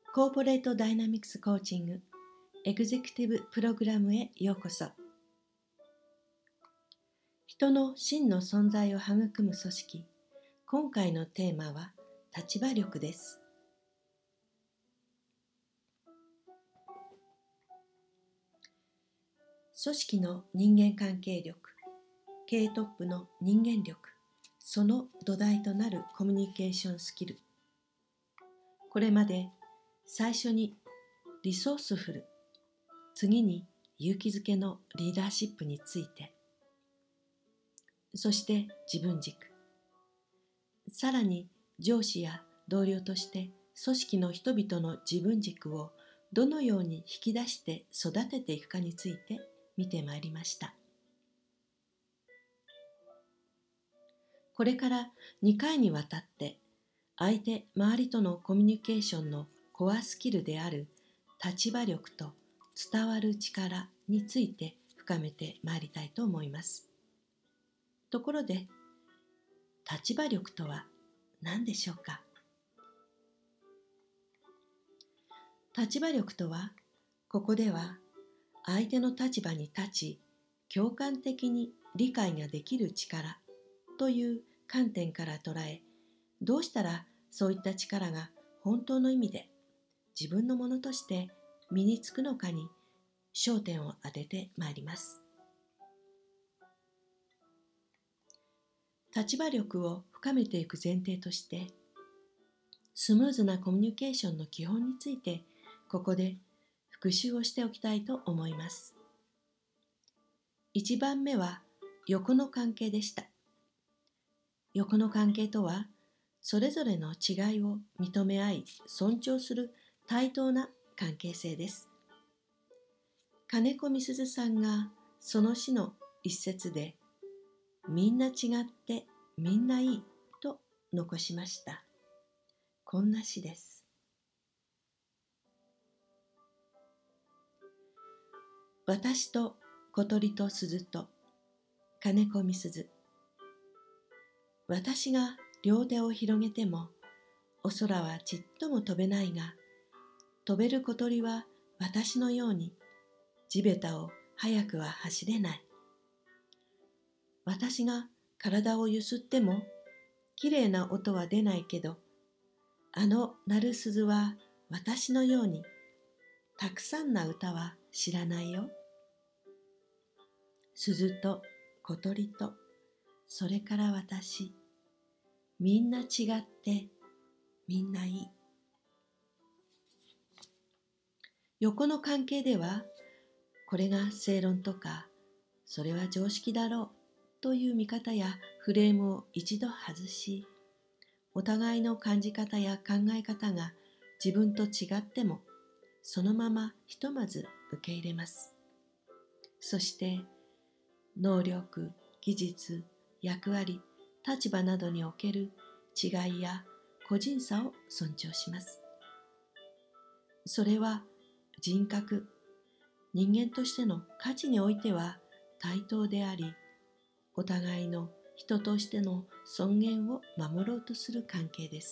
コーポレートダイナミクスコーチングエグゼクティブプログラムへようこそ。人の真の存在を育む組織。今回のテーマは立場力です。組織の人間関係力、経営トップの人間力、その土台となるコミュニケーションスキル。これまで最初にリソースフル、次に勇気づけのリーダーシップについて、そして自分軸、さらに上司や同僚として組織の人々の自分軸をどのように引き出して育てていくかについて見てまいりました。これから2回にわたって相手周りとのコミュニケーションのコアスキルである立場力と伝わる力について深めてまいりたいと思います。ところで、立場力とは何でしょうか。立場力とは、ここでは相手の立場に立ち、共感的に理解ができる力という観点から捉え、どうしたらそういった力が本当の意味で自分のものとして身につくのかに焦点を当ててまいります。立場力を深めていく前提として、スムーズなコミュニケーションの基本についてここで復習をしておきたいと思います。1番目は横の関係でした。横の関係とは、それぞれの違いを認め合い尊重する対等な関係性です。金子みすずさんがその詩の一節で、みんな違ってみんないいと残しました。こんな詩です。私と小鳥と鈴と金子みすず。私が両手を広げてもお空はちっとも飛べないが、飛べる小鳥は私のように地べたを速くは走れない。私が体をゆすってもきれいな音は出ないけど、あの鳴る鈴は私のようにたくさんな歌は知らないよ。鈴と小鳥とそれから私、みんな違ってみんないい。横の関係では、これが正論とかそれは常識だろうという見方やフレームを一度外し、お互いの感じ方や考え方が自分と違ってもそのままひとまず受け入れます。そして能力、技術、役割、立場などにおける違いや個人差を尊重します。それは人格、人間としての価値においては対等であり、お互いの人としての尊厳を守ろうとする関係です。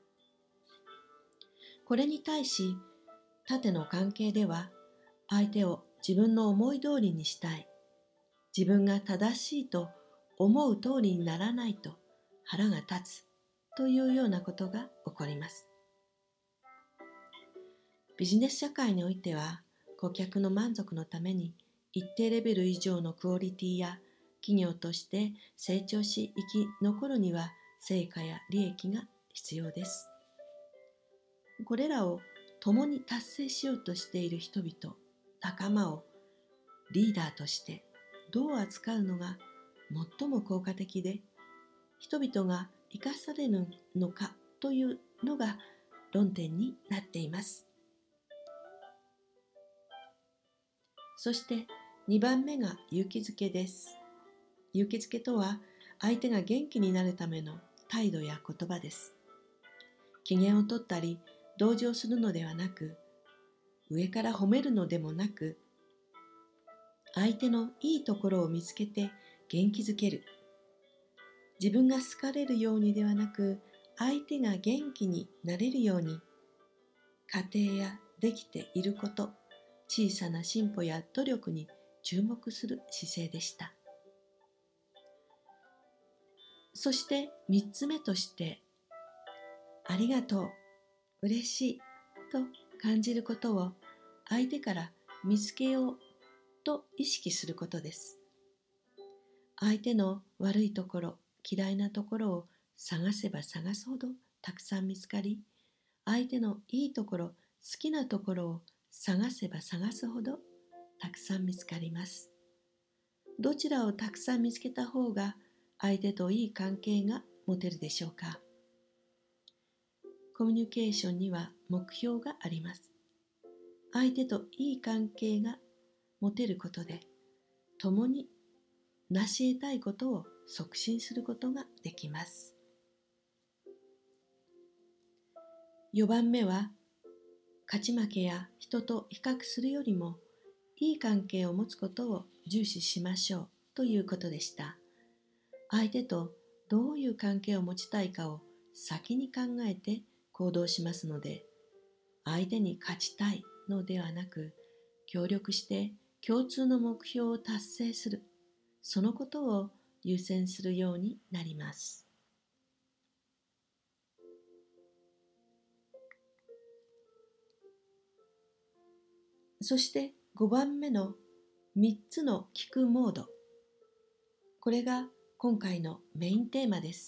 これに対し、縦の関係では、相手を自分の思い通りにしたい、自分が正しいと思う通りにならないと腹が立つというようなことが起こります。ビジネス社会においては、顧客の満足のために一定レベル以上のクオリティや企業として成長し生き残るには成果や利益が必要です。これらを共に達成しようとしている人々、仲間をリーダーとしてどう扱うのが最も効果的で、人々が生かされるのかというのが論点になっています。そして2番目が勇気づけです。勇気づけとは、相手が元気になるための態度や言葉です。機嫌を取ったり同情するのではなく、上から褒めるのでもなく、相手のいいところを見つけて元気づける。自分が好かれるようにではなく、相手が元気になれるように過程やできていること、小さな進歩や努力に注目する姿勢でした。そして3つ目として、ありがとう、嬉しいと感じることを相手から見つけようと意識することです。相手の悪いところ、嫌いなところを探せば探すほどたくさん見つかり、相手のいいところ、好きなところを探せば探すほどたくさん見つかります。どちらをたくさん見つけた方が相手といい関係が持てるでしょうか。コミュニケーションには目標があります。相手といい関係が持てることで、共に成し得たいことを促進することができます。4番目は、勝ち負けや人と比較するよりも、いい関係を持つことを重視しましょうということでした。相手とどういう関係を持ちたいかを先に考えて行動しますので、相手に勝ちたいのではなく、協力して共通の目標を達成する、そのことを優先するようになります。そして5番目の3つの聞くモード。これが今回のメインテーマです。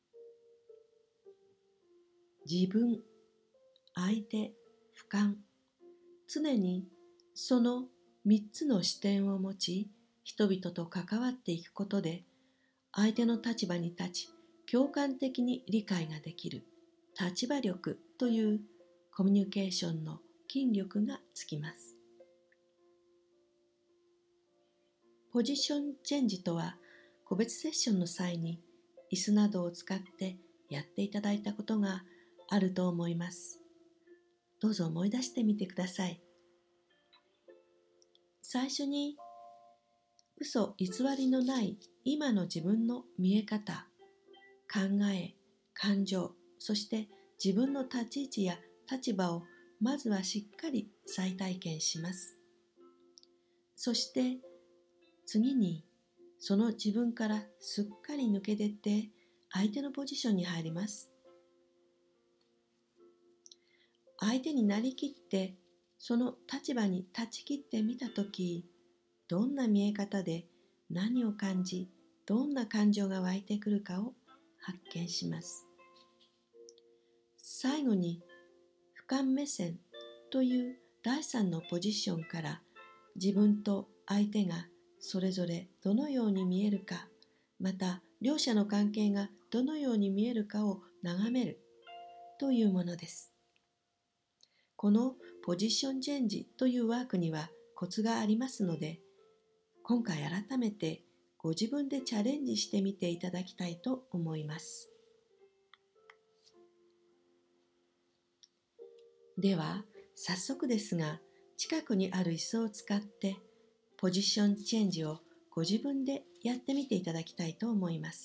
自分、相手、俯瞰。常にその3つの視点を持ち、人々と関わっていくことで、相手の立場に立ち、共感的に理解ができる立場力というコミュニケーションの筋力がつきます。ポジションチェンジとは、個別セッションの際に椅子などを使ってやっていただいたことがあると思います。どうぞ思い出してみてください。最初に嘘偽りのない今の自分の見え方、考え、感情、そして自分の立ち位置や立場をまずはしっかり再体験します。そして次にその自分からすっかり抜け出て相手のポジションに入ります。相手になりきってその立場に立ちきってみたとき、どんな見え方で何を感じ、どんな感情が湧いてくるかを発見します。最後に俯瞰目線という第三のポジションから自分と相手がそれぞれどのように見えるか、また両者の関係がどのように見えるかを眺めるというものです。このポジションチェンジというワークにはコツがありますので、今回改めてご自分でチャレンジしてみていただきたいと思います。では早速ですが、近くにある椅子を使ってポジションチェンジをご自分でやってみていただきたいと思います。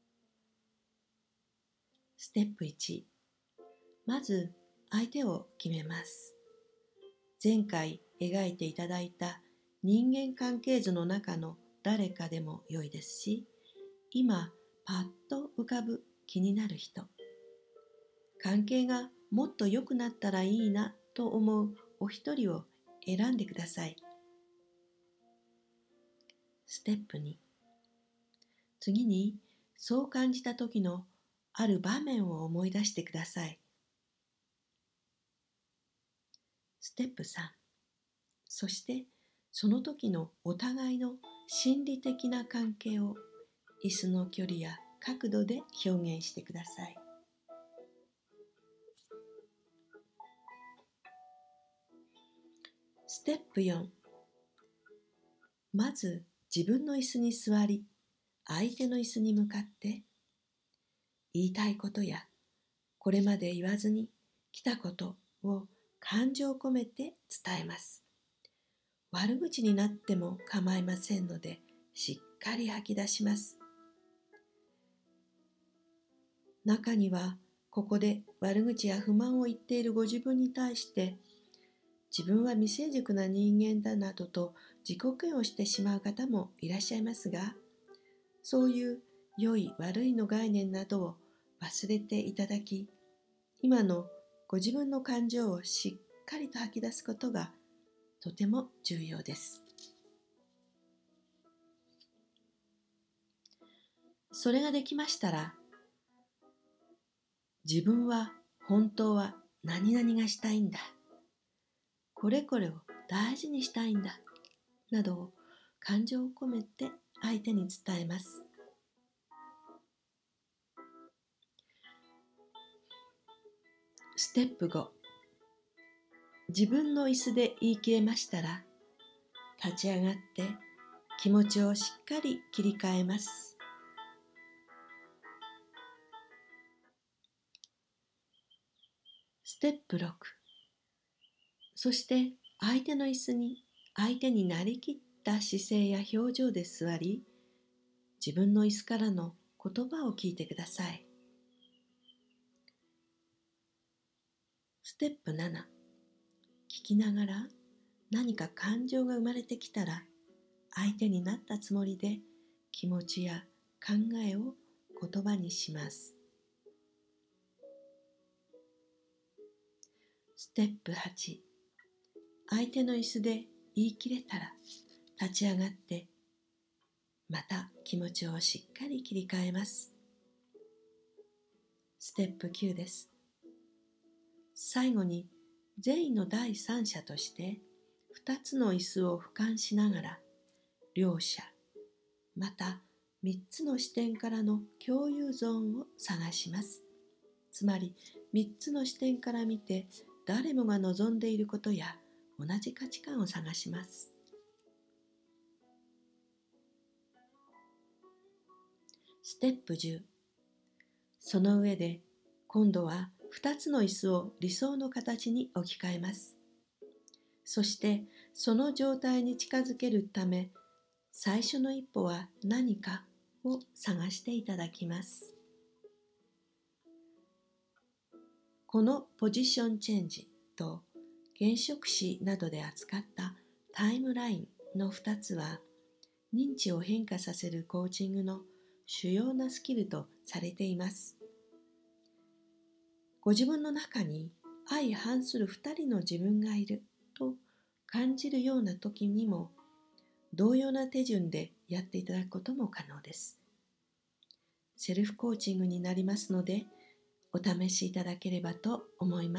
ステップ1、まず相手を決めます。前回描いていただいた人間関係図の中の誰かでも良いですし、今パッと浮かぶ気になる人、関係がもっと良くなったらいいなと思うお一人を選んでください。ステップ2、次にそう感じた時のある場面を思い出してください。ステップ3、そしてその時のお互いの心理的な関係を椅子の距離や角度で表現してください。ステップ4、まず自分の椅子に座り、相手の椅子に向かって言いたいことやこれまで言わずに来たことを感情を込めて伝えます。悪口になっても構いませんので、しっかり吐き出します。中にはここで悪口や不満を言っているご自分に対して、自分は未成熟な人間だなどと自己嫌悪してしまう方もいらっしゃいますが、そういう良い悪いの概念などを忘れていただき、今のご自分の感情をしっかりと吐き出すことがとても重要です。それができましたら、自分は本当は何々がしたいんだ、これこれを大事にしたいんだ、などを感情を込めて相手に伝えます。ステップ5、自分の椅子で言い切れましたら、立ち上がって気持ちをしっかり切り替えます。ステップ6、そして相手の椅子に相手になりきった姿勢や表情で座り、自分の椅子からの言葉を聞いてください。ステップ7、聞きながら何か感情が生まれてきたら、相手になったつもりで気持ちや考えを言葉にします。ステップ8、相手の椅子で言い切れたら立ち上がってまた気持ちをしっかり切り替えます。ステップ9です。最後に善意の第三者として2つの椅子を俯瞰しながら、両者また3つの視点からの共有ゾーンを探します。つまり3つの視点から見て誰もが望んでいることや同じ価値観を探します。ステップ10、その上で今度は2つの椅子を理想の形に置き換えます。そしてその状態に近づけるため、最初の一歩は何かを探していただきます。このポジションチェンジと原色紙などで扱ったタイムラインの2つは、認知を変化させるコーチングの主要なスキルとされています。ご自分の中に相反する2人の自分がいると感じるような時にも、同様な手順でやっていただくことも可能です。セルフコーチングになりますので、お試しいただければと思います。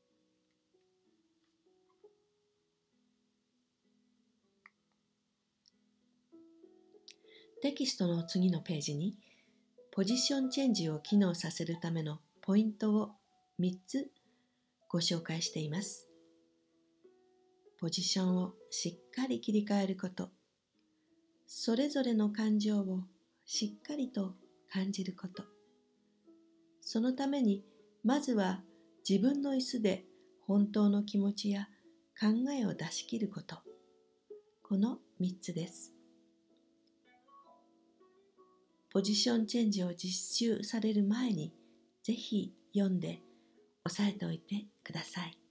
テキストの次のページに、ポジションチェンジを機能させるためのポイントを3つご紹介しています。ポジションをしっかり切り替えること、それぞれの感情をしっかりと感じること、そのためにまずは自分の椅子で本当の気持ちや考えを出し切ること、この3つです。ポジションチェンジを実習される前にぜひ読んで押さえておいてください。